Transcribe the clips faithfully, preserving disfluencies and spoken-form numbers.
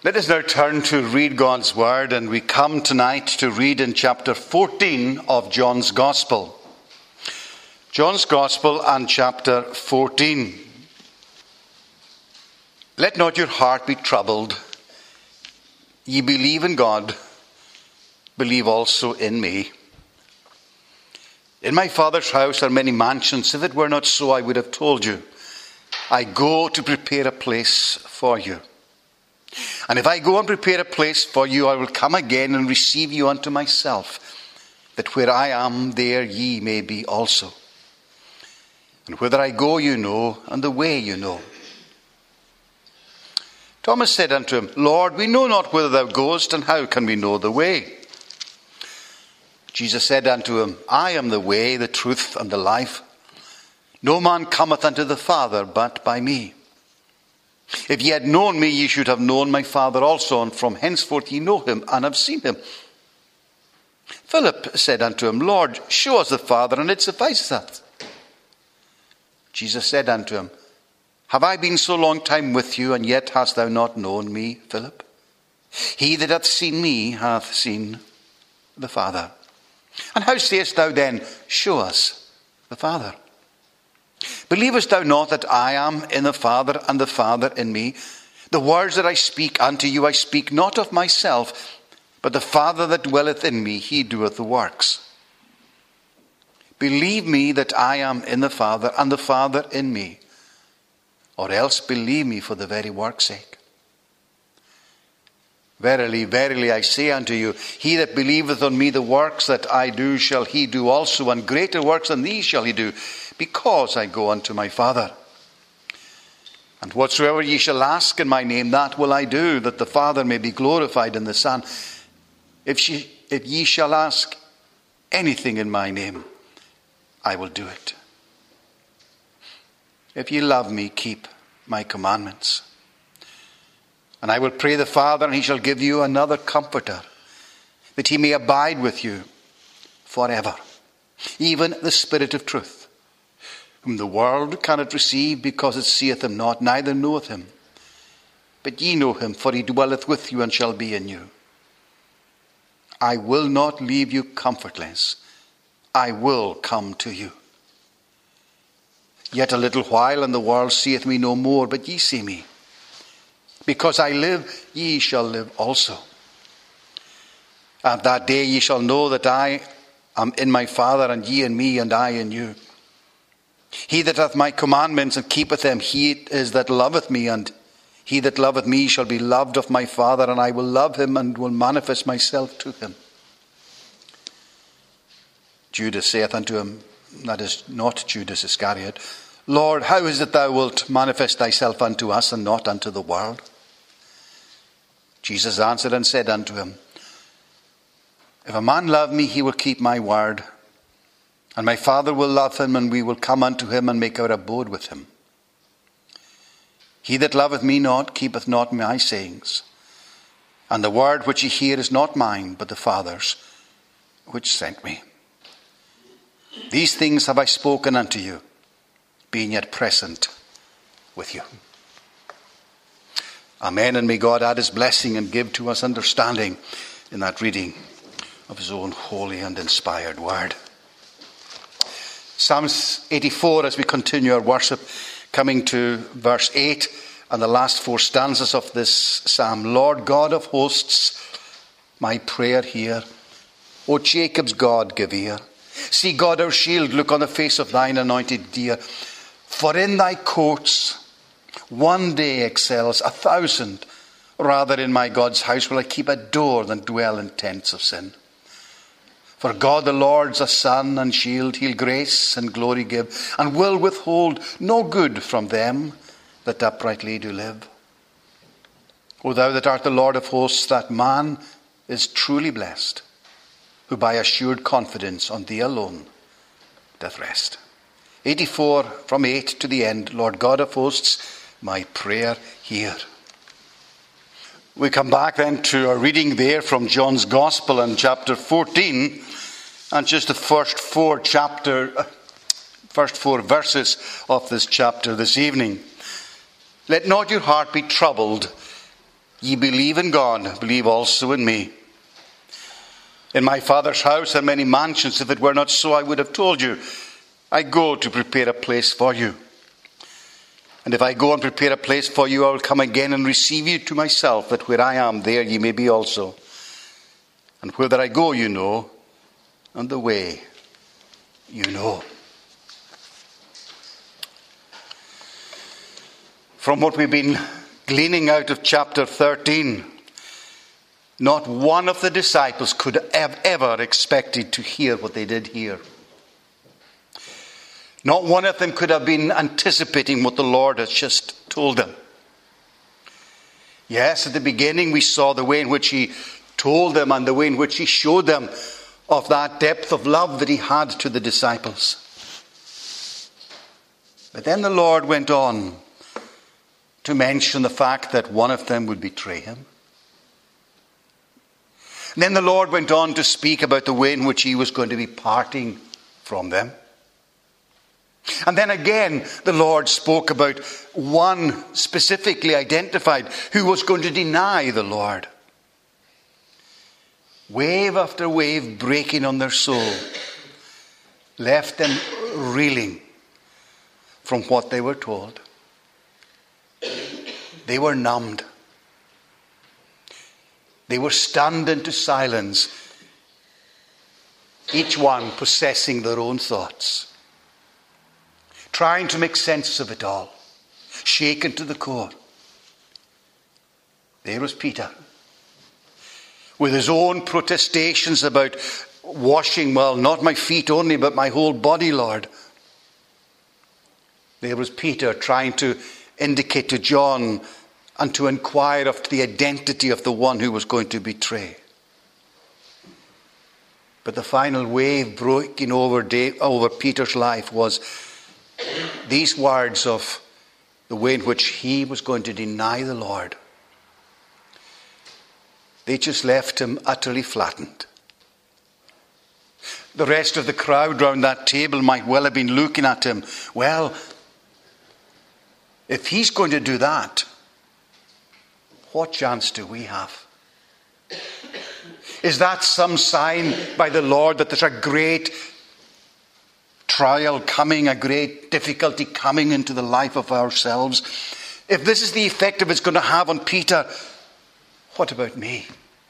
Let us now turn to read God's word, and we come tonight to read in chapter fourteen of John's Gospel. John's Gospel and chapter fourteen. Let not your heart be troubled. Ye believe in God, believe also in me. In my Father's house are many mansions. If it were not so, I would have told you. I go to prepare a place for you. And if I go and prepare a place for you, I will come again and receive you unto myself, that where I am, there ye may be also. And whither I go you know, and the way you know. Thomas said unto him, Lord, we know not whither thou goest, and how can we know the way? Jesus said unto him, I am the way, the truth, and the life. No man cometh unto the Father but by me. If ye had known me, ye should have known my Father also, and from henceforth ye know him, and have seen him. Philip said unto him, Lord, show us the Father, and it sufficeth us. Jesus said unto him, Have I been so long time with you, and yet hast thou not known me, Philip? He that hath seen me hath seen the Father. And how sayest thou then, Show us the Father? Believest thou not that I am in the Father, and the Father in me? The words that I speak unto you, I speak not of myself, but the Father that dwelleth in me, he doeth the works. Believe me that I am in the Father, and the Father in me, or else believe me for the very work's sake. Verily, verily, I say unto you, he that believeth on me, the works that I do shall he do also, and greater works than these shall he do, because I go unto my Father. And whatsoever ye shall ask in my name, that will I do, that the Father may be glorified in the Son. If, she, if ye shall ask anything in my name, I will do it. If ye love me, keep my commandments. And I will pray the Father, and he shall give you another Comforter, that he may abide with you forever, even the Spirit of truth, whom the world cannot receive, because it seeth him not, neither knoweth him. But ye know him, for he dwelleth with you, and shall be in you. I will not leave you comfortless. I will come to you. Yet a little while, and the world seeth me no more, but ye see me. Because I live, ye shall live also. At that day ye shall know that I am in my Father, and ye in me, and I in you. He that hath my commandments and keepeth them, he it is that loveth me, and he that loveth me shall be loved of my Father, and I will love him, and will manifest myself to him. Judas saith unto him, that is not Judas Iscariot, Lord, how is it thou wilt manifest thyself unto us, and not unto the world? Jesus answered and said unto him, If a man love me, he will keep my word, and my Father will love him, and we will come unto him, and make our abode with him. He that loveth me not, keepeth not my sayings, and the word which ye hear is not mine, but the Father's, which sent me. These things have I spoken unto you, being yet present with you. Amen, and may God add his blessing and give to us understanding in that reading of his own holy and inspired word. Psalm eighty-four, as we continue our worship, coming to verse eight and the last four stanzas of this psalm. Lord God of hosts, my prayer hear. O Jacob's God, give ear. See, God our shield, look on the face of thine anointed dear. For in thy courts one day excels a thousand. Rather in my God's house will I keep a door than dwell in tents of sin. For God the Lord's a sun and shield, he'll grace and glory give, and will withhold no good from them that uprightly do live. O thou that art the Lord of hosts, that man is truly blessed, who by assured confidence on thee alone doth rest. eighty-four from eight to the end. Lord God of hosts, my prayer hear. We come back then to our reading there from John's Gospel in chapter fourteen, and just the first four chapter, first four verses of this chapter this evening. Let not your heart be troubled. Ye believe in God, believe also in me. In my Father's house are many mansions. If it were not so, I would have told you. I go to prepare a place for you. And if I go and prepare a place for you, I will come again and receive you to myself, that where I am, there ye may be also. And whither I go, you know, and the way you know. From what we've been gleaning out of chapter thirteen, not one of the disciples could have ever expected to hear what they did hear. Not one of them could have been anticipating what the Lord has just told them. Yes, at the beginning we saw the way in which he told them and the way in which he showed them of that depth of love that he had to the disciples. But then the Lord went on to mention the fact that one of them would betray him. And then the Lord went on to speak about the way in which he was going to be parting from them. And then again, the Lord spoke about one specifically identified who was going to deny the Lord. Wave after wave breaking on their soul left them reeling from what they were told. They were numbed. They were stunned into silence, each one possessing their own thoughts, trying to make sense of it all, shaken to the core. There was Peter, with his own protestations about washing, well, not my feet only, but my whole body, Lord. There was Peter trying to indicate to John and to inquire of the identity of the one who was going to betray. But the final wave breaking over, over Peter's life was these words of the way in which he was going to deny the Lord. They just left him utterly flattened. The rest of the crowd round that table might well have been looking at him. Well, if he's going to do that, what chance do we have? Is that some sign by the Lord that there's a great trial coming, a great difficulty coming into the life of ourselves? If this is the effect of it's going to have on Peter, what about me?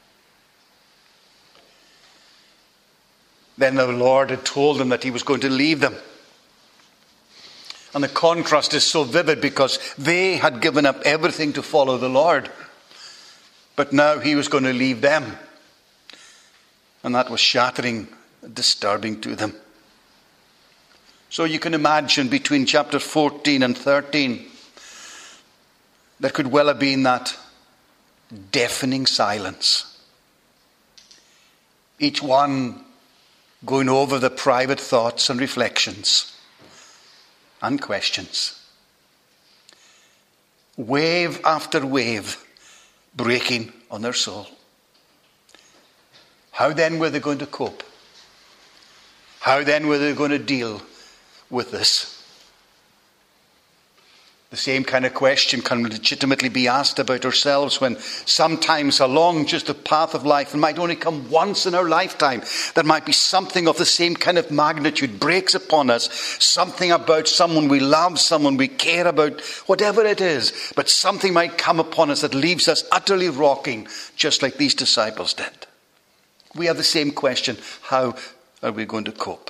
Then the Lord had told them that he was going to leave them. And the contrast is so vivid because they had given up everything to follow the Lord. But now he was going to leave them. And that was shattering, disturbing to them. So you can imagine between chapter fourteen and thirteen, there could well have been that deafening silence. Each one going over the private thoughts and reflections and questions. Wave after wave breaking on their soul. How then were they going to cope? How then were they going to deal with this? The same kind of question can legitimately be asked about ourselves when sometimes along just the path of life, it might only come once in our lifetime, there might be something of the same kind of magnitude breaks upon us, something about someone we love, someone we care about, whatever it is, but something might come upon us that leaves us utterly rocking, just like these disciples did. We have the same question: how are we going to cope?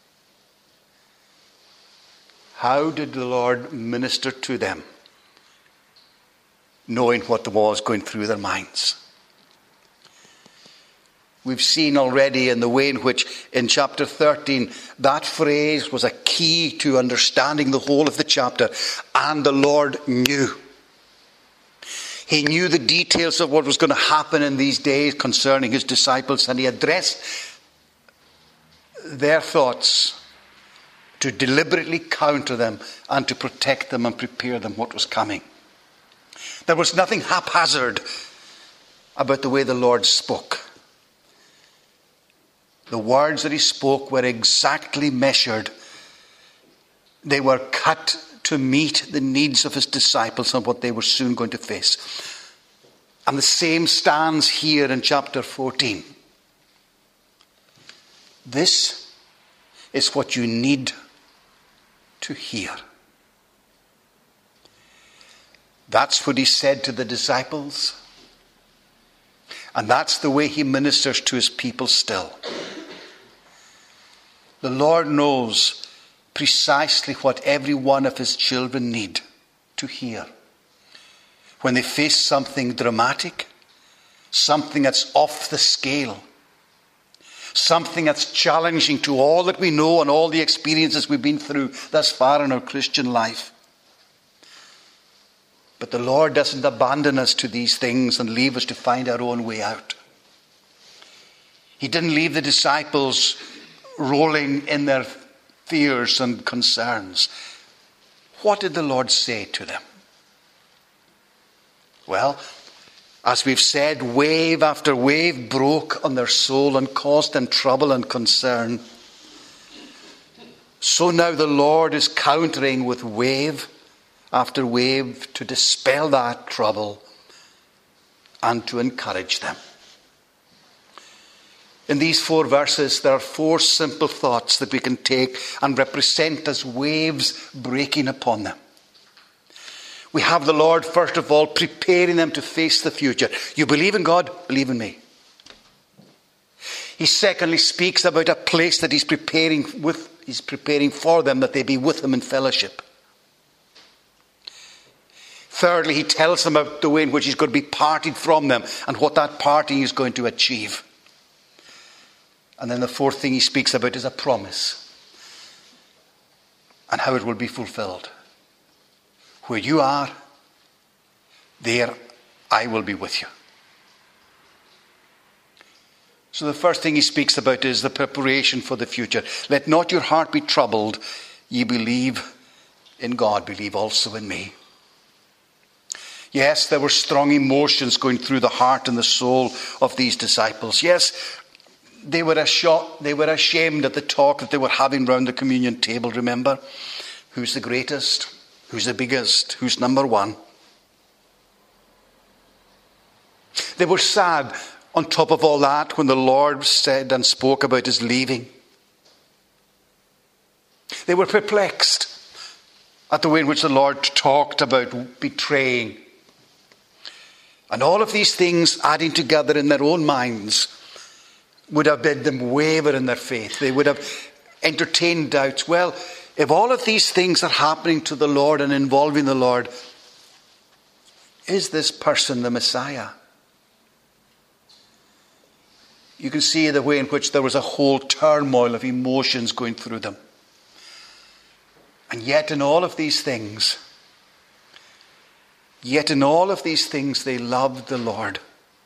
How did the Lord minister to them, knowing what was going through their minds? We've seen already in the way in which in chapter thirteen that phrase was a key to understanding the whole of the chapter. And the Lord knew. He knew the details of what was going to happen in these days concerning his disciples, and he addressed their thoughts to deliberately counter them and to protect them and prepare them what was coming. There was nothing haphazard about the way the Lord spoke. The words that he spoke were exactly measured. They were cut to meet the needs of his disciples and what they were soon going to face. And the same stands here in chapter fourteen. This is what you need to hear. That's what he said to the disciples. And that's the way he ministers to his people still. The Lord knows precisely what every one of his children need to hear. When they face something dramatic, something that's off the scale, something that's challenging to all that we know and all the experiences we've been through thus far in our Christian life. But the Lord doesn't abandon us to these things and leave us to find our own way out. He didn't leave the disciples rolling in their fears and concerns. What did the Lord say to them? Well, as we've said, wave after wave broke on their soul and caused them trouble and concern. So now the Lord is countering with wave after wave to dispel that trouble and to encourage them. In these four verses, there are four simple thoughts that we can take and represent as waves breaking upon them. We have the Lord, first of all, preparing them to face the future. You believe in God? Believe in me. He secondly speaks about a place that he's preparing with, he's preparing for them, that they be with him in fellowship. Thirdly, he tells them about the way in which he's going to be parted from them and what that parting is going to achieve. And then the fourth thing he speaks about is a promise and how it will be fulfilled. Where you are, there I will be with you. So the first thing he speaks about is the preparation for the future. Let not your heart be troubled. Ye believe in God, believe also in me. Yes, there were strong emotions going through the heart and the soul of these disciples. Yes, they were ashamed, they were ashamed at the talk that they were having round the communion table, remember? Who's the greatest? Who's the biggest? Who's number one? They were sad on top of all that when the Lord said and spoke about his leaving. They were perplexed at the way in which the Lord talked about betraying. And all of these things adding together in their own minds would have made them waver in their faith. They would have entertained doubts. Well, if all of these things are happening to the Lord and involving the Lord, is this person the Messiah? You can see the way in which there was a whole turmoil of emotions going through them. And yet in all of these things, yet in all of these things they loved the Lord.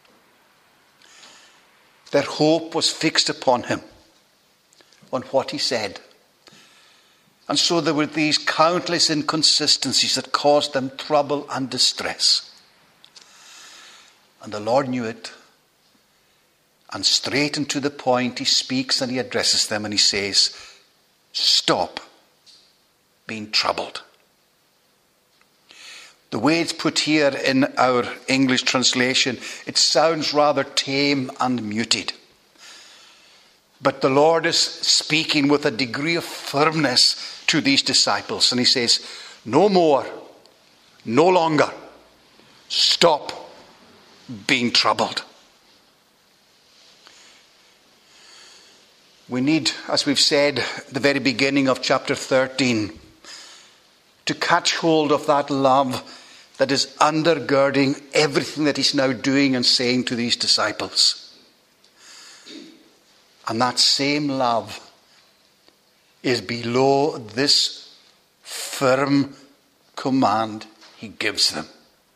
Their hope was fixed upon him, on what he said. And so there were these countless inconsistencies that caused them trouble and distress. And the Lord knew it. And straight and to the point, he speaks and he addresses them and he says, stop being troubled. The way it's put here in our English translation, it sounds rather tame and muted. But the Lord is speaking with a degree of firmness to these disciples. And he says, no more, no longer, stop being troubled. We need, as we've said at the very beginning of chapter thirteen, to catch hold of that love that is undergirding everything that he's now doing and saying to these disciples. And that same love is below this firm command he gives them.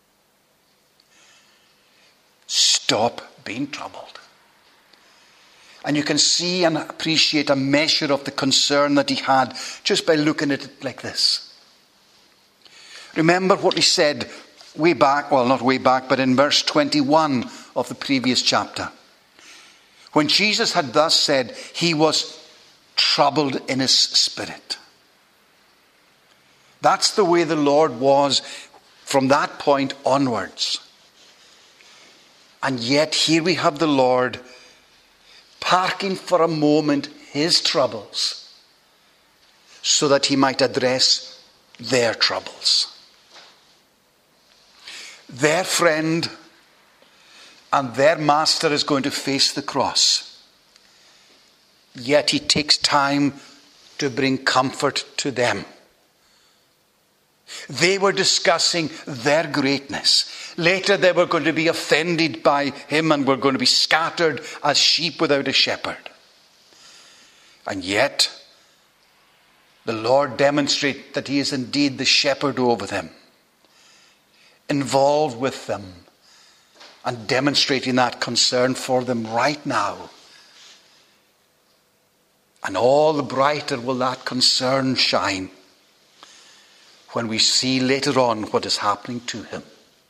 Stop being troubled. And you can see and appreciate a measure of the concern that he had just by looking at it like this. Remember what he said way back, well, not way back, but in verse twenty-one of the previous chapter. When Jesus had thus said, he was troubled in his spirit. That's the way the Lord was from that point onwards. And yet here we have the Lord parking for a moment his troubles so that he might address their troubles. Their friend and their master is going to face the cross. Yet he takes time to bring comfort to them. They were discussing their greatness. Later they were going to be offended by him and were going to be scattered as sheep without a shepherd. And yet the Lord demonstrates that he is indeed the shepherd over them, involved with them, and demonstrating that concern for them right now. And all the brighter will that concern shine when we see later on what is happening to him.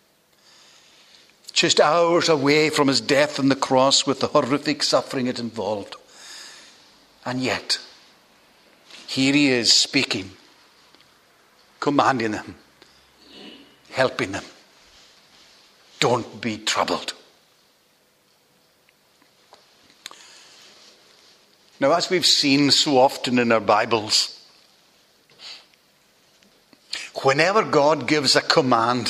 Just hours away from his death on the cross with the horrific suffering it involved. And yet, here he is speaking, commanding them, helping them. Don't be troubled. Now, as we've seen so often in our Bibles, whenever God gives a command,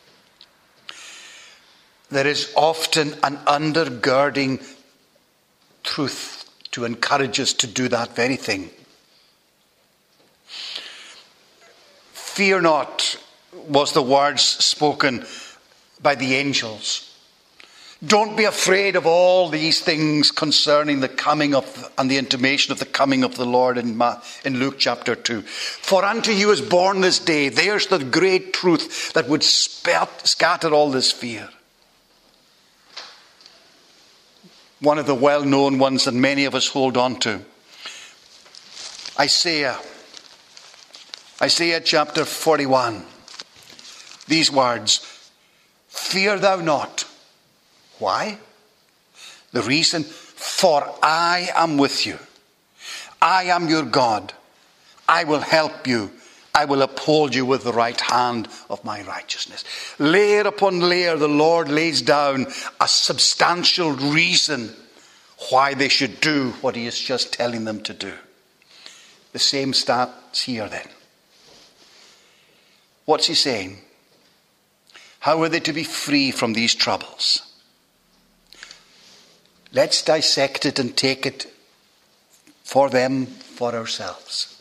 there is often an undergirding truth to encourage us to do that very thing. Fear not was the words spoken by the angels. Don't be afraid of all these things concerning the coming of and the intimation of the coming of the Lord in, Ma, in Luke chapter two. For unto you is born this day. There's the great truth that would spat, scatter all this fear. One of the well-known ones that many of us hold on to. Isaiah. Isaiah chapter forty-one. These words. Fear thou not. Why? The reason, for I am with you. I am your God. I will help you. I will uphold you with the right hand of my righteousness. Layer upon layer, the Lord lays down a substantial reason why they should do what he is just telling them to do. The same starts here then. What's he saying? How are they to be free from these troubles? Let's dissect it and take it for them, for ourselves.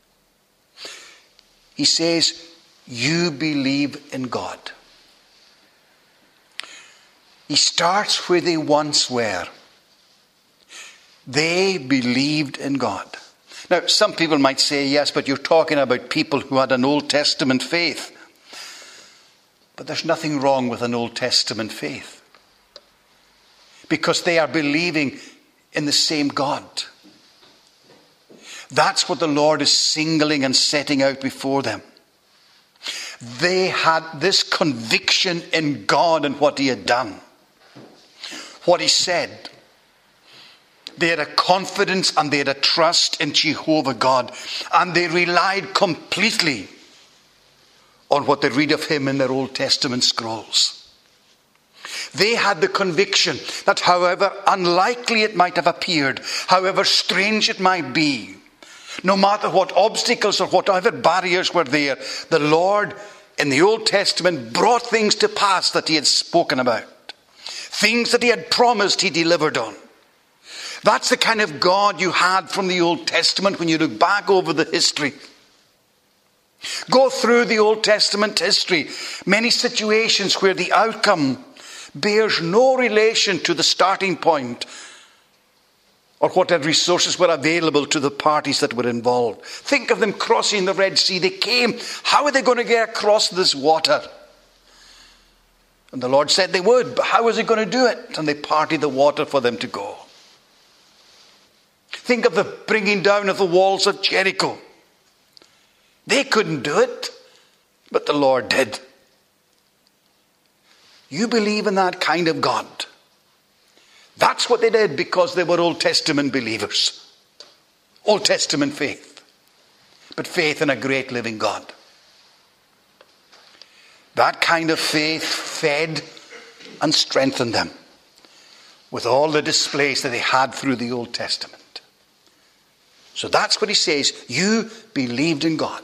He says, you believe in God. He starts where they once were. They believed in God. Now, some people might say, yes, but you're talking about people who had an Old Testament faith. But there's nothing wrong with an Old Testament faith, because they are believing in the same God. That's what the Lord is singling and setting out before them. They had this conviction in God and what he had done, what he said. They had a confidence and they had a trust in Jehovah God, and they relied completely on what they read of him in their Old Testament scrolls. They had the conviction that however unlikely it might have appeared, however strange it might be, no matter what obstacles or whatever barriers were there, the Lord in the Old Testament brought things to pass that he had spoken about. Things that he had promised he delivered on. That's the kind of God you had from the Old Testament when you look back over the history. Go through the Old Testament history. Many situations where the outcome bears no relation to the starting point or what resources were available to the parties that were involved. Think of them crossing the Red Sea. They came. How are they going to get across this water? And the Lord said they would, but how was he going to do it? And they parted the water for them to go. Think of the bringing down of the walls of Jericho. They couldn't do it, but the Lord did. You believe in that kind of God. That's what they did because they were Old Testament believers. Old Testament faith. But faith in a great living God. That kind of faith fed and strengthened them. with all the displays that they had through the Old Testament. So that's what he says. You believed in God.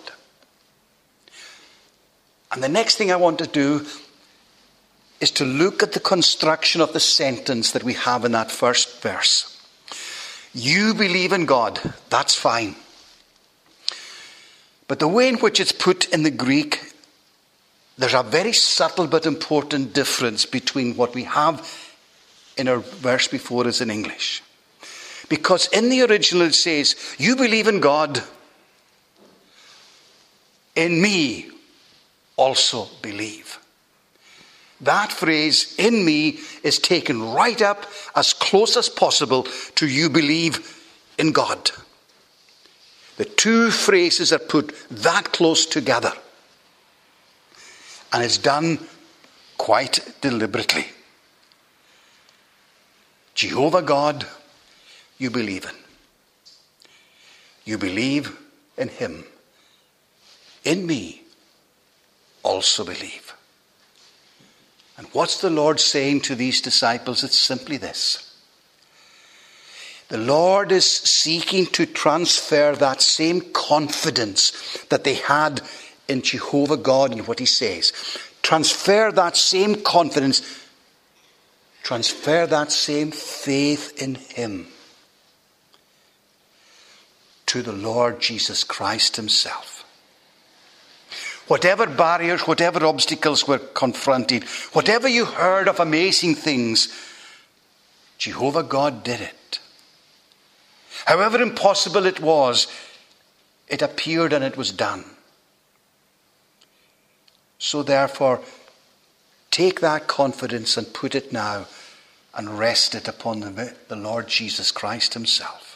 And the next thing I want to do is to look at the construction of the sentence that we have in that first verse. You believe in God. That's fine. But the way in which it's put in the Greek, there's a very subtle but important difference between what we have in our verse before us in English. Because in the original it says, you believe in God, in me also believe. That phrase, in me, is taken right up as close as possible to you believe in God. The two phrases are put that close together. And it's done quite deliberately. Jehovah God, you believe in. You believe in him. In me, also believe. And what's the Lord saying to these disciples? It's simply this. The Lord is seeking to transfer that same confidence that they had in Jehovah God and what he says. Transfer that same confidence. Transfer that same faith in him to the Lord Jesus Christ himself. Whatever barriers, whatever obstacles were confronted, whatever you heard of amazing things, Jehovah God did it. However impossible it was, it appeared and it was done. So therefore, take that confidence and put it now and rest it upon the, the Lord Jesus Christ himself.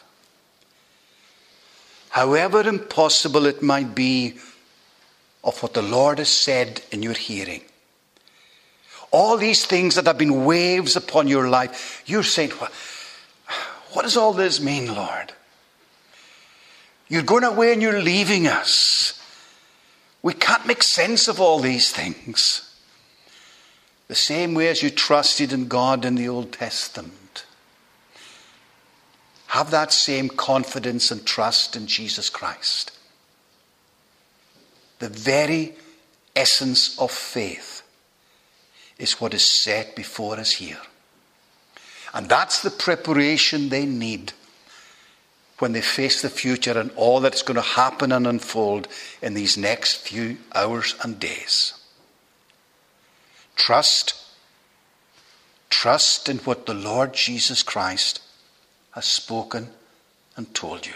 However impossible it might be of what the Lord has said in your hearing. All these things that have been waves upon your life, you're saying, what, what does all this mean, Lord? You're going away and you're leaving us. We can't make sense of all these things. The same way as you trusted in God in the Old Testament. Have that same confidence and trust in Jesus Christ. The very essence of faith is what is set before us here. And that's the preparation they need when they face the future and all that's going to happen and unfold in these next few hours and days. Trust, trust in what the Lord Jesus Christ has spoken and told you.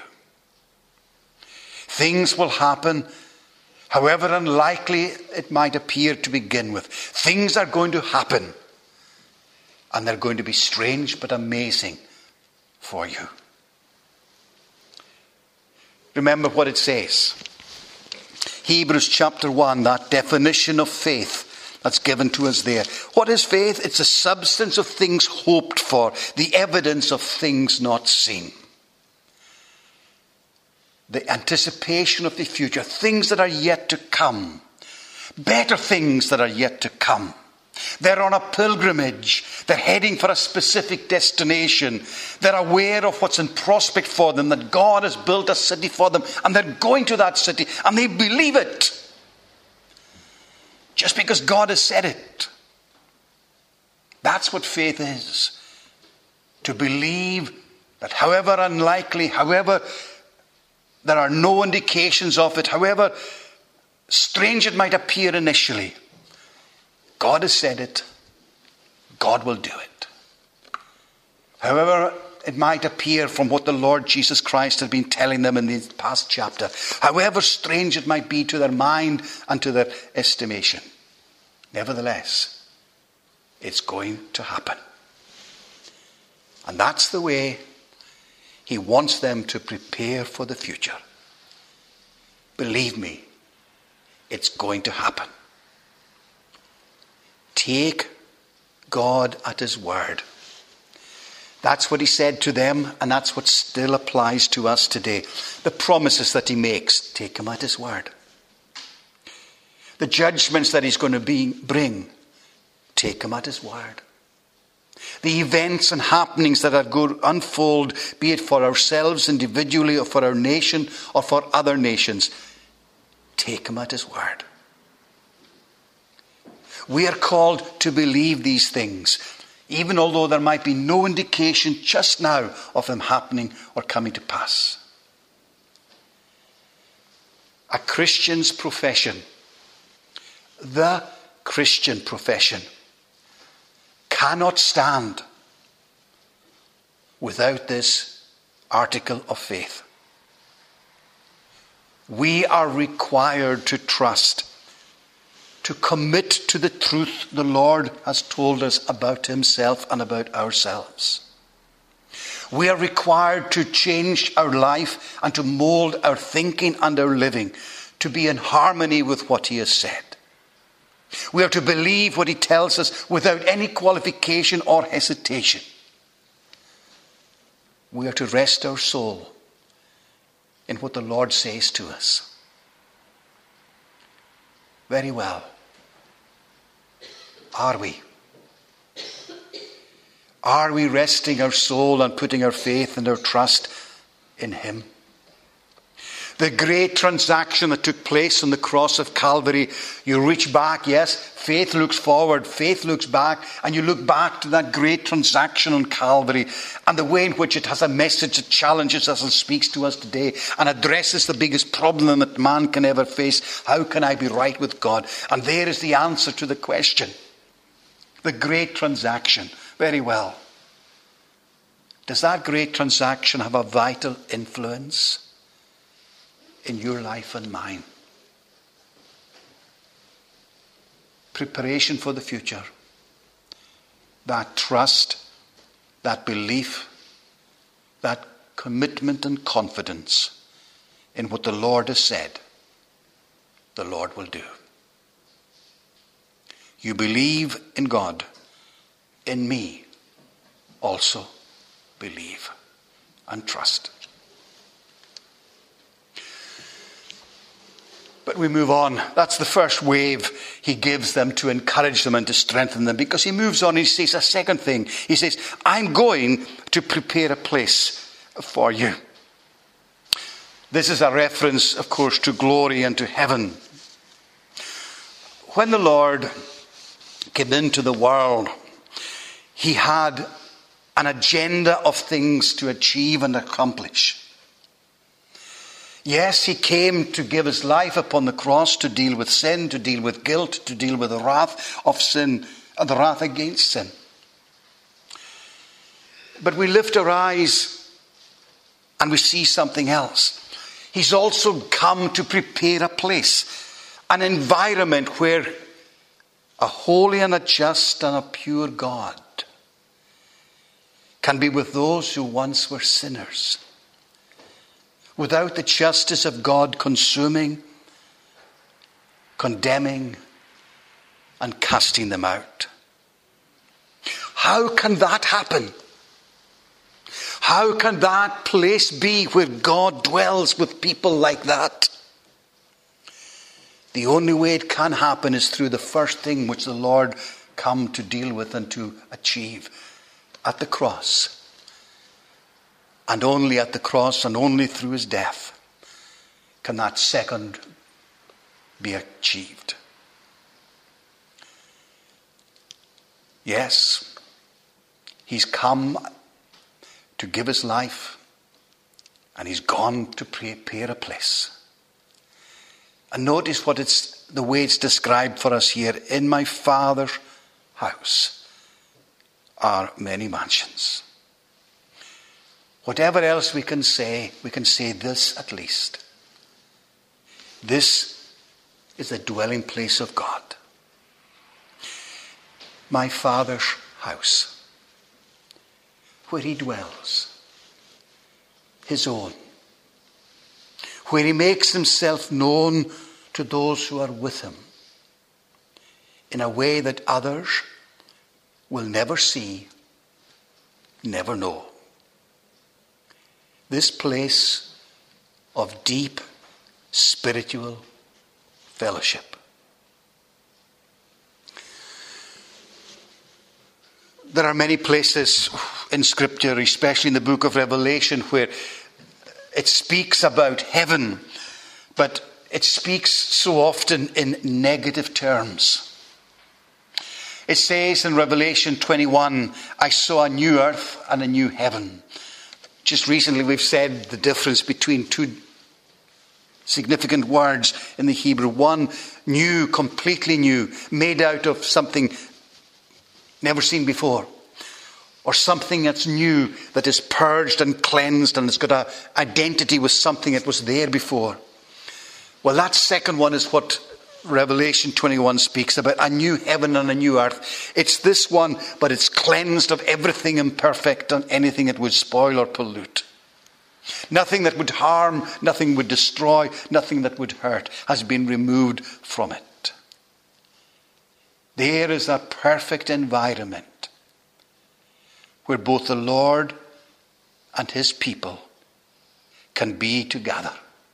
Things will happen, however unlikely it might appear to begin with. Things are going to happen, and they're going to be strange but amazing for you. Remember what it says. Hebrews chapter one, that definition of faith that's given to us there. What is faith? It's a substance of things hoped for, the evidence of things not seen. The anticipation of the future, things that are yet to come, better things that are yet to come. They're on a pilgrimage. They're heading for a specific destination. They're aware of what's in prospect for them, that God has built a city for them, and they're going to that city, and they believe it. Just because God has said it. That's what faith is. To believe that however unlikely, however there are no indications of it, however strange it might appear initially, God has said it. God will do it. However it might appear from what the Lord Jesus Christ has been telling them in the past chapter, however strange it might be to their mind and to their estimation, nevertheless, it's going to happen. And that's the way he wants them to prepare for the future. Believe me, it's going to happen. Take God at his word. That's what he said to them, and that's what still applies to us today. The promises that he makes, take him at his word. The judgments that he's going to be, bring, take him at his word. The events and happenings that are going to unfold, be it for ourselves individually or for our nation or for other nations, take him at his word. We are called to believe these things, even although there might be no indication just now of them happening or coming to pass. A Christian's profession, the Christian profession, cannot stand without this article of faith. We are required to trust, to commit to the truth the Lord has told us about himself and about ourselves. We are required to change our life and to mold our thinking and our living to be in harmony with what he has said. We are to believe what he tells us without any qualification or hesitation. We are to rest our soul in what the Lord says to us. Very well. Are we? Are we resting our soul and putting our faith and our trust in him? The great transaction that took place on the cross of Calvary, you reach back, yes, faith looks forward, faith looks back, and you look back to that great transaction on Calvary and the way in which it has a message that challenges us and speaks to us today and addresses the biggest problem that man can ever face. How can I be right with God? And there is the answer to the question. The great transaction. Very well. Does that great transaction have a vital influence in your life and mine? Preparation for the future. That trust, that belief, that commitment and confidence in what the Lord has said, the Lord will do. You believe in God, in me also believe and trust. But we move on. That's the first wave he gives them to encourage them and to strengthen them, because he moves on and he says a second thing. He says, I'm going to prepare a place for you. This is a reference, of course, to glory and to heaven. When the Lord came into the world, he had an agenda of things to achieve and accomplish. Yes, he came to give his life upon the cross to deal with sin, to deal with guilt, to deal with the wrath of sin and the wrath against sin. But we lift our eyes and we see something else. He's also come to prepare a place, an environment where a holy and a just and a pure God can be with those who once were sinners, without the justice of God consuming, condemning, and casting them out. How can that happen? How can that place be where God dwells with people like that? The only way it can happen is through the first thing which the Lord come to deal with and to achieve at the cross. And only at the cross and only through his death can that second be achieved. Yes, he's come to give his life, and he's gone to prepare a place. And notice what it's the way it's described for us here. In my Father's house are many mansions. Whatever else we can say, we can say this at least. This is the dwelling place of God. My Father's house, where he dwells, his own, where he makes himself known to those who are with him in a way that others will never see, never know. This place of deep spiritual fellowship. There are many places in Scripture, especially in the book of Revelation, where it speaks about heaven, but it speaks so often in negative terms. It says in Revelation twenty-one, I saw a new earth and a new heaven. Just recently we've said the difference between two significant words in the Hebrew. One, new, completely new, made out of something never seen before. Or something that's new, that is purged and cleansed and it's got an identity with something that was there before. Well, that second one is what Revelation twenty-one speaks about, a new heaven and a new earth. It's this one, but it's cleansed of everything imperfect and anything that would spoil or pollute. Nothing that would harm, nothing would destroy, nothing that would hurt has been removed from it. There is a perfect environment where both the Lord and his people can be together.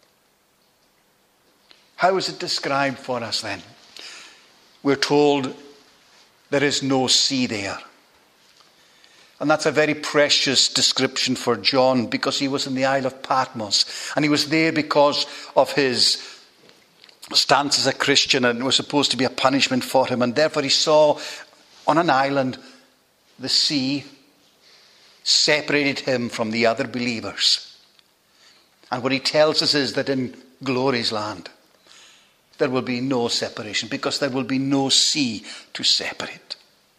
How is it described for us then? We're told there is no sea there. And that's a very precious description for John, because he was in the Isle of Patmos. And he was there because of his stance as a Christian, and it was supposed to be a punishment for him. And therefore he saw on an island the sea separated him from the other believers. And what he tells us is that in glory's land there will be no separation, because there will be no sea to separate.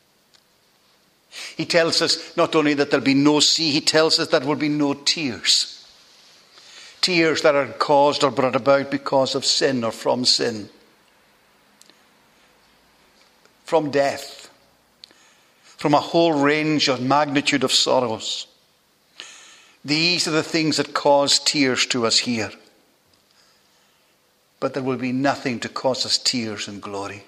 He tells us not only that there will be no sea, he tells us that there will be no tears. Tears that are caused or brought about because of sin or from sin. From death. From a whole range of magnitude of sorrows. These are the things that cause tears to us here. But there will be nothing to cause us tears in glory.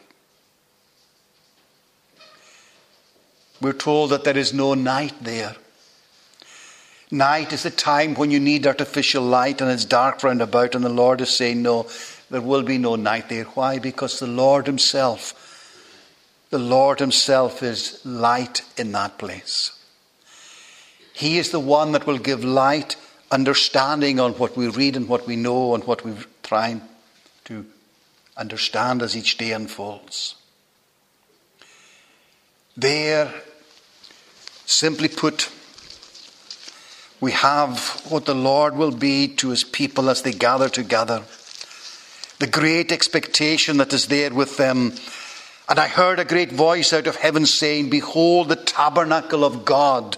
We're told that there is no night there. Night is the time when you need artificial light and it's dark round about, and the Lord is saying, no, there will be no night there. Why? Because the Lord himself, the Lord himself is light in that place. He is the one that will give light, understanding on what we read and what we know and what we're trying to understand as each day unfolds. There, simply put, we have what the Lord will be to his people as they gather together. The great expectation that is there with them. And I heard a great voice out of heaven saying, behold, the tabernacle of God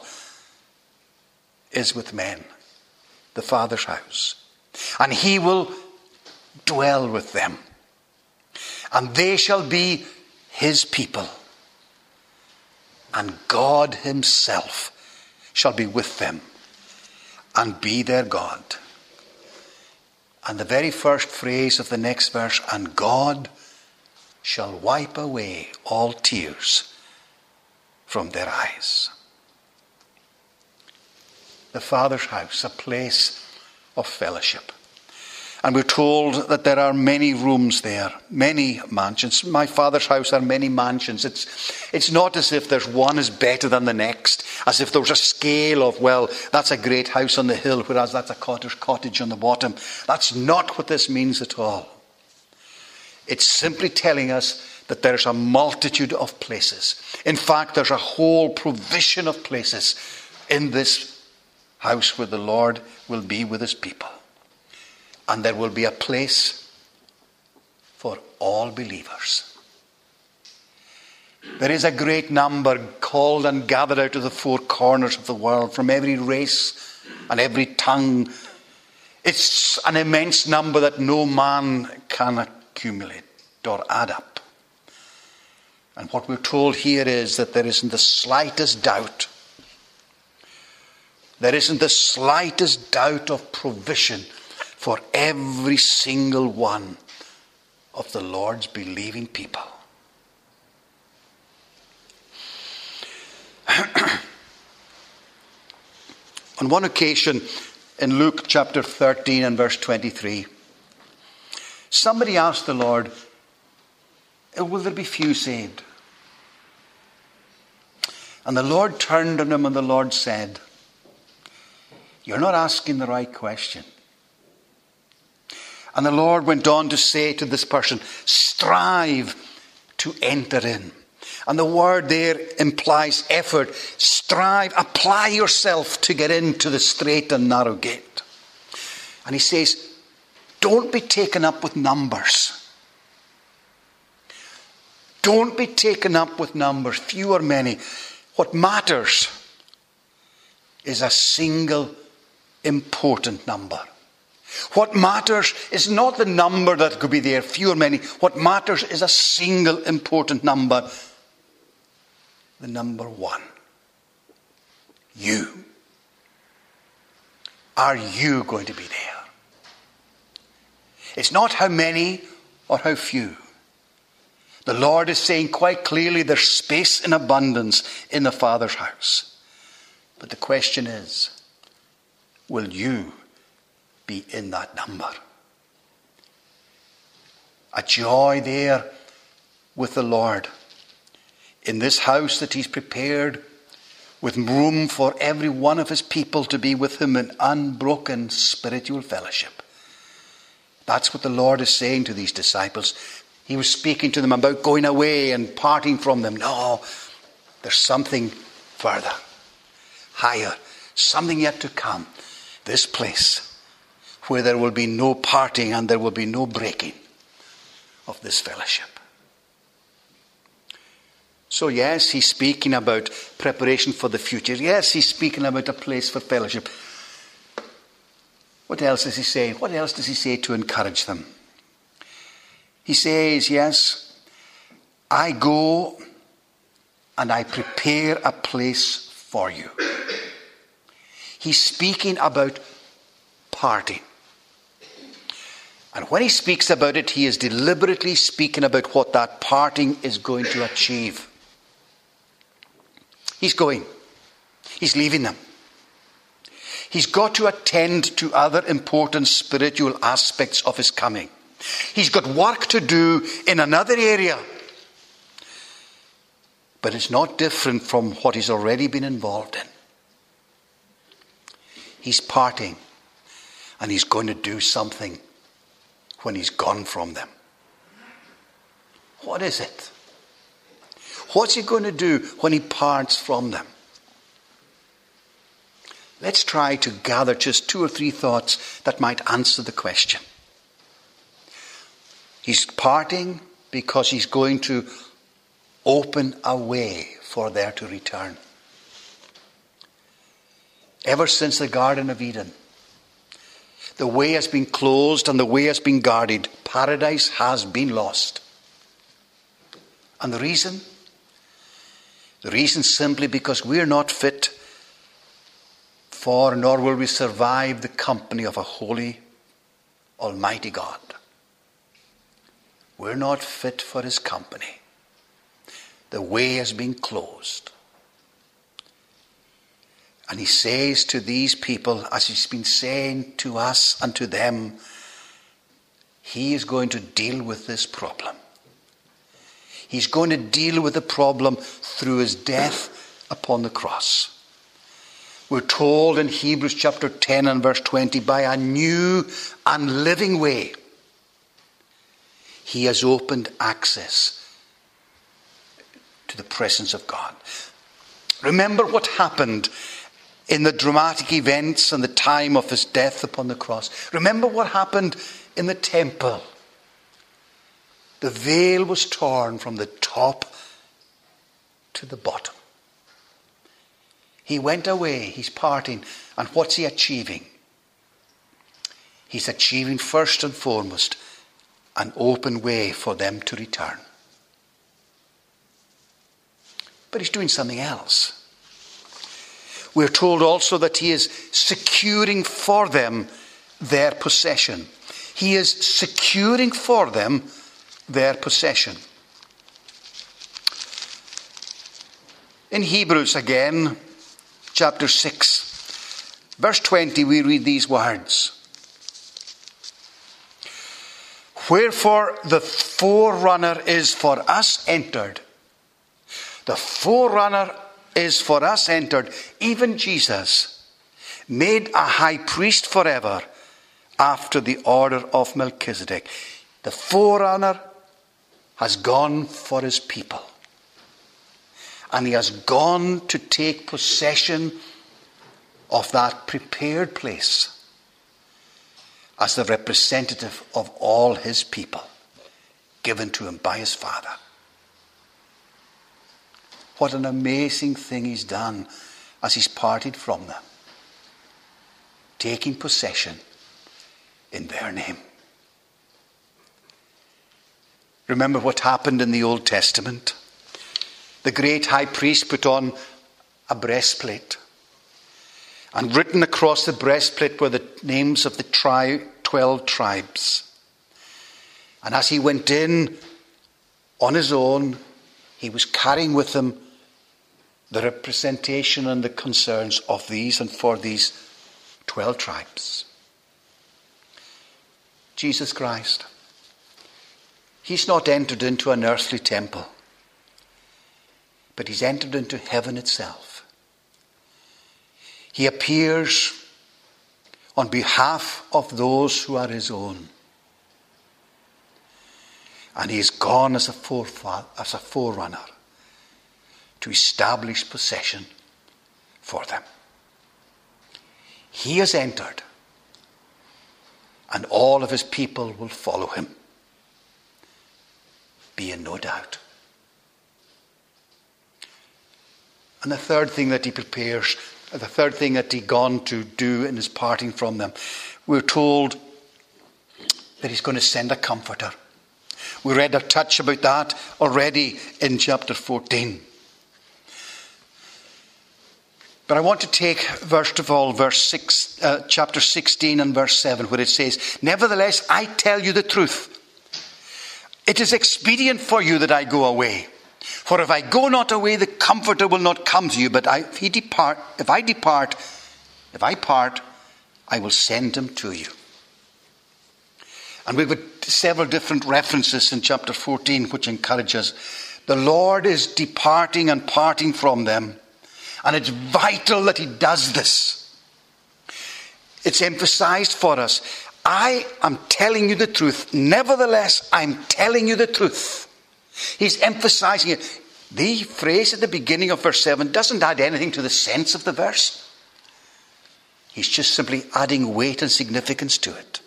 is with men, the Father's house. And he will dwell with them. And they shall be his people. And God himself shall be with them and be their God. And the very first phrase of the next verse, and God shall wipe away all tears from their eyes. The Father's house, a place of fellowship. And we're told that there are many rooms there, many mansions. My Father's house are many mansions. It's, it's not as if there's one is better than the next, as if there was a scale of, well, that's a great house on the hill, whereas that's a cottage cottage on the bottom. That's not what this means at all. It's simply telling us that there's a multitude of places. In fact, there's a whole provision of places in this house where the Lord will be with his people. And there will be a place for all believers. There is a great number called and gathered out of the four corners of the world, from every race and every tongue. It's an immense number that no man can accumulate or add up. And what we're told here is that there isn't the slightest doubt. There isn't the slightest doubt of provision for every single one of the Lord's believing people. On one occasion, in Luke chapter thirteen and verse twenty-three, somebody asked the Lord, will there be few saved? And the Lord turned on him and the Lord said, you're not asking the right question. And the Lord went on to say to this person, strive to enter in. And the word there implies effort. Strive, apply yourself to get into the straight and narrow gate. And he says, don't be taken up with numbers. Don't be taken up with numbers, few or many. What matters is a single important number. What matters is not the number that could be there, few or many. What matters is a single important number. The number one. You. Are you going to be there? It's not how many or how few. The Lord is saying quite clearly there's space in abundance in the Father's house. But the question is, will you be in that number? A joy there with the Lord. In this house that he's prepared, with room for every one of his people to be with him in unbroken spiritual fellowship. That's what the Lord is saying to these disciples. He was speaking to them about going away and parting from them. No, there's something further, higher, something yet to come. This place where there will be no parting and there will be no breaking of this fellowship. So yes, he's speaking about preparation for the future. Yes, he's speaking about a place for fellowship. What else is he saying? What else does he say to encourage them? He says, yes, I go and I prepare a place for you. He's speaking about parting. And when he speaks about it, he is deliberately speaking about what that parting is going to achieve. He's going. He's leaving them. He's got to attend to other important spiritual aspects of his coming. He's got work to do in another area. But it's not different from what he's already been involved in. He's parting. And he's going to do something when he's gone from them. What is it? What's he going to do when he parts from them? Let's try to gather just two or three thoughts that might answer the question. He's parting because he's going to open a way for there to return. Ever since the Garden of Eden, the way has been closed and the way has been guarded. Paradise has been lost. And the reason? The reason simply because we're not fit for, nor will we survive the company of a holy, almighty God. We're not fit for his company. The way has been closed. And he says to these people, as he's been saying to us and to them, he is going to deal with this problem. He's going to deal with the problem through his death upon the cross. We're told in Hebrews chapter ten and verse twenty, by a new and living way, he has opened access to the presence of God. Remember what happened in the dramatic events and the time of his death upon the cross. Remember what happened in the temple. The veil was torn from the top to the bottom. He went away, he's parting, and what's he achieving? He's achieving first and foremost an open way for them to return. But he's doing something else. We're told also that he is securing for them their possession. He is securing for them their possession. In Hebrews again, chapter six, verse twenty, we read these words. Wherefore the forerunner is for us entered. The forerunner is for us entered, even Jesus, made a high priest forever after the order of Melchizedek. The forerunner has gone for his people. And he has gone to take possession of that prepared place as the representative of all his people, given to him by his Father. What an amazing thing he's done as he's parted from them, taking possession in their name. Remember what happened in the Old Testament? The great high priest put on a breastplate, and written across the breastplate were the names of the tri- twelve tribes. And as he went in on his own, he was carrying with him the representation and the concerns of these and for these twelve tribes. Jesus Christ, he's not entered into an earthly temple, but he's entered into heaven itself. He appears on behalf of those who are his own. And he is gone as a, foref- as a forerunner to establish possession for them. He has entered, and all of his people will follow him. Be in no doubt. And the third thing that he prepares, the third thing that he's gone to do in his parting from them, we're told that he's going to send a comforter. We read a touch about that already in chapter fourteen. But I want to take, first of all, verse six, uh, chapter sixteen and verse seven, where it says, "Nevertheless, I tell you the truth. It is expedient for you that I go away. For if I go not away, the Comforter will not come to you. But I, if he depart, if I depart, if I part, I will send him to you." And we've got several different references in chapter fourteen which encourage us. The Lord is departing and parting from them. And it's vital that he does this. It's emphasized for us. I am telling you the truth. Nevertheless, I'm telling you the truth. He's emphasizing it. The phrase at the beginning of verse seven doesn't add anything to the sense of the verse. He's just simply adding weight and significance to it.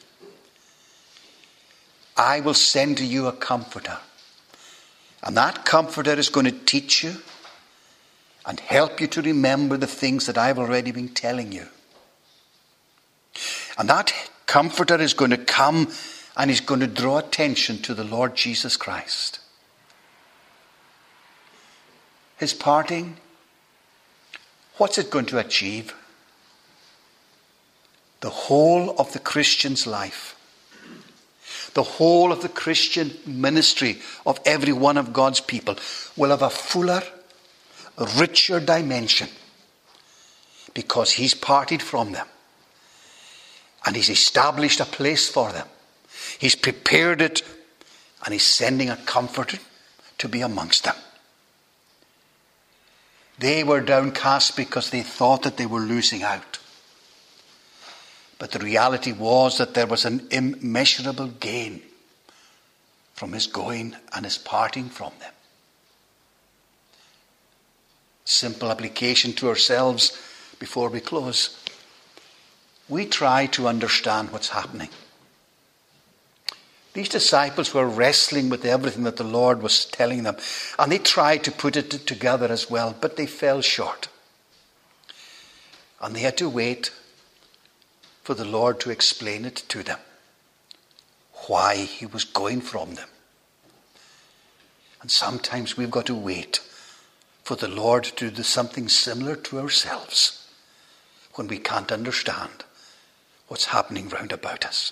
I will send to you a comforter. And that comforter is going to teach you and help you to remember the things that I've already been telling you. And that comforter is going to come and he's going to draw attention to the Lord Jesus Christ. His parting, what's it going to achieve? The whole of the Christian's life, the whole of the Christian ministry of every one of God's people will have a fuller, a richer dimension, because he's parted from them and he's established a place for them. He's prepared it and he's sending a comforter to be amongst them. They were downcast because they thought that they were losing out. But the reality was that there was an immeasurable gain from his going and his parting from them. Simple application to ourselves before we close. We try to understand what's happening. These disciples were wrestling with everything that the Lord was telling them, and they tried to put it together as well, but they fell short. And they had to wait for the Lord to explain it to them, why he was going from them. And sometimes we've got to wait for the Lord to do something similar to ourselves when we can't understand what's happening round about us.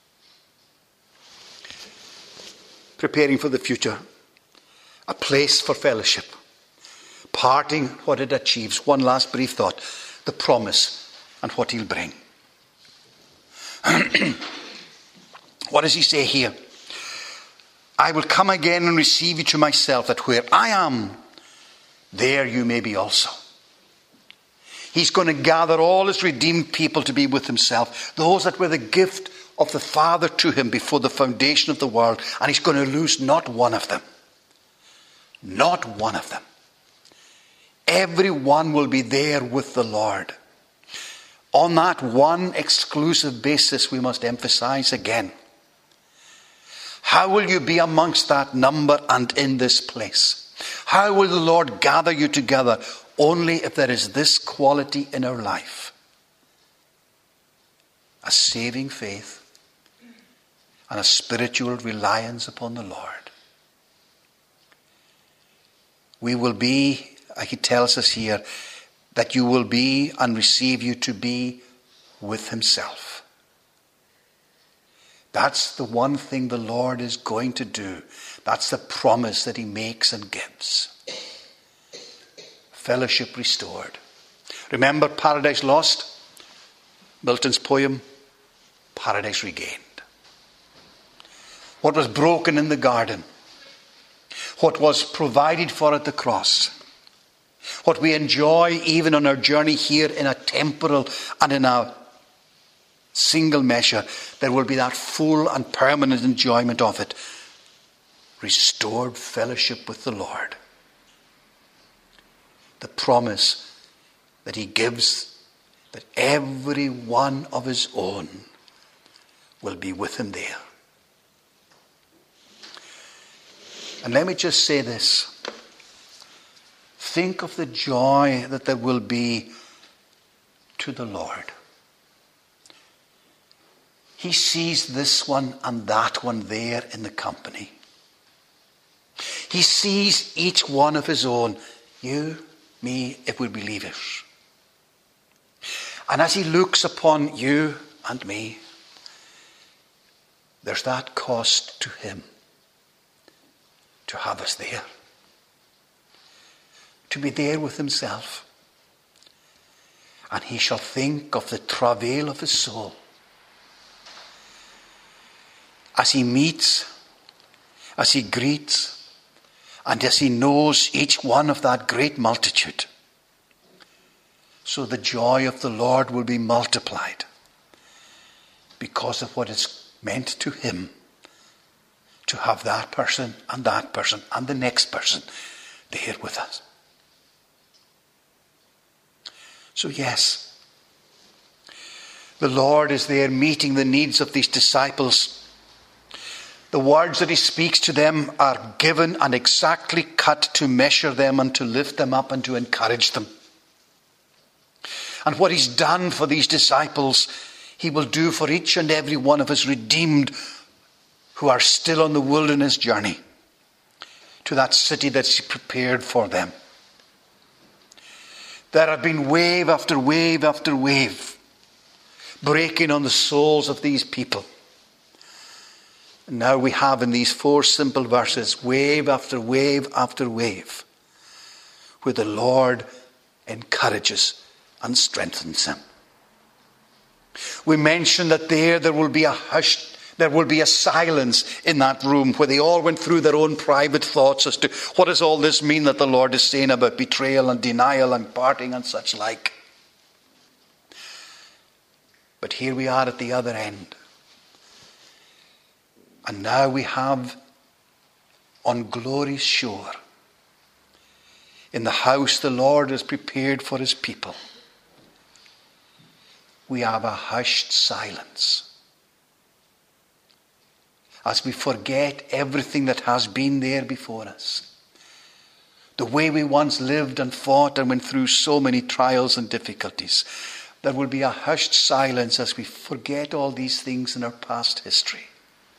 Preparing for the future, a place for fellowship, parting, what it achieves. One last brief thought, the promise and what he'll bring. What does he say here? I will come again and receive you to myself, that where I am, there you may be also. He's going to gather all his redeemed people to be with himself, those that were the gift of the Father to him before the foundation of the world, and he's going to lose not one of them. Not one of them. Every one will be there with the Lord. On that one exclusive basis, we must emphasize again. How will you be amongst that number and in this place? How will the Lord gather you together? Only if there is this quality in our life. A saving faith and a spiritual reliance upon the Lord. We will be, he tells us here, that you will be and receive you to be with himself. That's the one thing the Lord is going to do. That's the promise that he makes and gives. Fellowship restored. Remember Paradise Lost? Milton's poem, Paradise Regained. What was broken in the garden, what was provided for at the cross, what we enjoy even on our journey here in a temporal and in a single measure, there will be that full and permanent enjoyment of it. Restored fellowship with the Lord. The promise that he gives that every one of his own will be with him there. And let me just say this. Think of the joy that there will be to the Lord. He sees this one and that one there in the company. He sees each one of his own. You, me, if we believe it. And as he looks upon you and me, there's that cost to him to have us there. To be there with himself. And he shall think of the travail of his soul. As he meets, as he greets, and as he knows each one of that great multitude. So the joy of the Lord will be multiplied because of what is meant to him to have that person and that person and the next person there with us. So yes, the Lord is there meeting the needs of these disciples. The words that he speaks to them are given and exactly cut to measure them and to lift them up and to encourage them. And what he's done for these disciples, he will do for each and every one of his redeemed who are still on the wilderness journey to that city that's prepared for them. There have been wave after wave after wave breaking on the souls of these people. And now we have in these four simple verses, wave after wave after wave, where the Lord encourages and strengthens them. We mentioned that there, there will be a hush, there will be a silence in that room where they all went through their own private thoughts as to what does all this mean that the Lord is saying about betrayal and denial and parting and such like. But here we are at the other end. And now we have on glory's shore, in the house the Lord has prepared for his people, we have a hushed silence. As we forget everything that has been there before us. The way we once lived and fought and went through so many trials and difficulties. There will be a hushed silence as we forget all these things in our past history.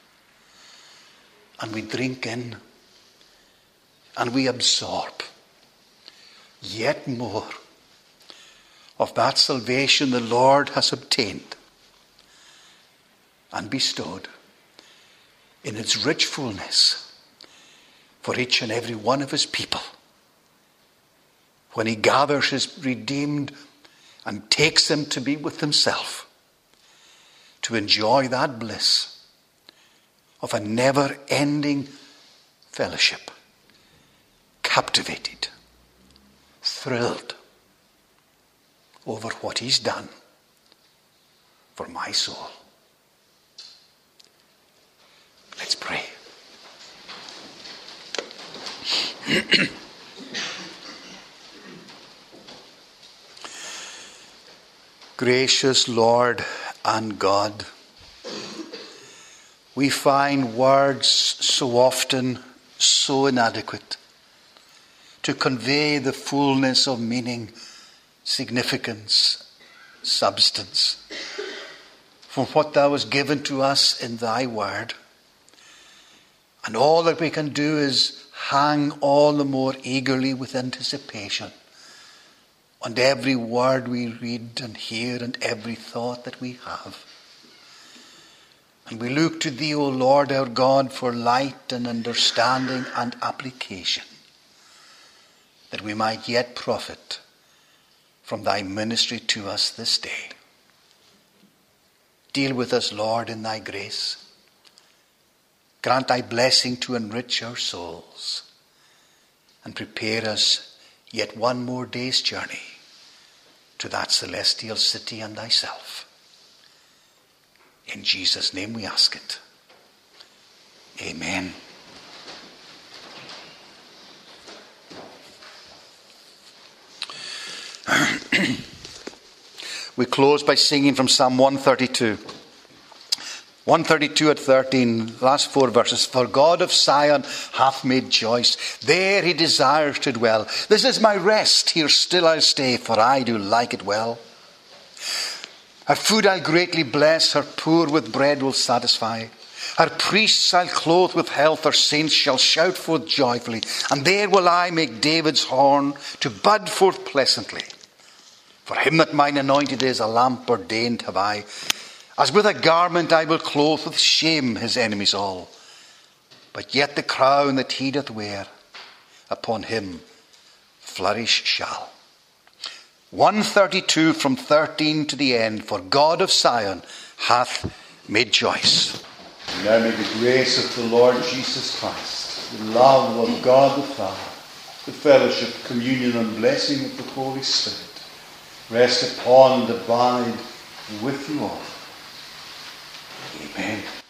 And we drink in and we absorb yet more of that salvation the Lord has obtained and bestowed in its rich fullness for each and every one of his people. When he gathers his redeemed and takes them to be with himself, to enjoy that bliss of a never-ending fellowship, captivated, thrilled, over what he's done for my soul. Let's pray. Gracious Lord and God, we find words so often so inadequate to convey the fullness of meaning, significance, substance from what thou hast given to us in thy word. And all that we can do is hang all the more eagerly with anticipation on every word we read and hear and every thought that we have. And we look to thee, O Lord our God, for light and understanding and application, that we might yet profit from thy ministry to us this day. Deal with us, Lord, in thy grace. Grant thy blessing to enrich our souls and prepare us yet one more day's journey to that celestial city and thyself. In Jesus' name we ask it. Amen. We close by singing from Psalm one thirty-two. one thirty-two at thirteen, last four verses. For God of Zion hath made choice. There he desires to dwell. This is my rest. Here still I'll stay, for I do like it well. Her food I'll greatly bless. Her poor with bread will satisfy. Her priests I'll clothe with health. Her saints shall shout forth joyfully. And there will I make David's horn to bud forth pleasantly. For him that mine anointed is, a lamp ordained have I. As with a garment I will clothe with shame his enemies all. But yet the crown that he doth wear upon him flourish shall. one thirty-two from thirteen to the end. For God of Zion hath made choice. And now may the grace of the Lord Jesus Christ, the love of God the Father, the fellowship, communion and blessing of the Holy Spirit rest upon and abide with you all. Amen.